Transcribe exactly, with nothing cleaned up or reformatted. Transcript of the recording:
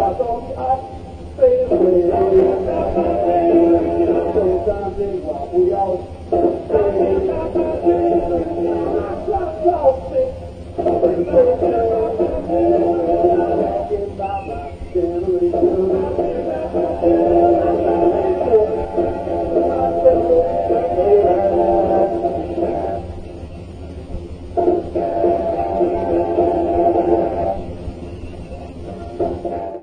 中安飞回，中山飞我不要飞，上要飞，飞飞飞，天马马天路。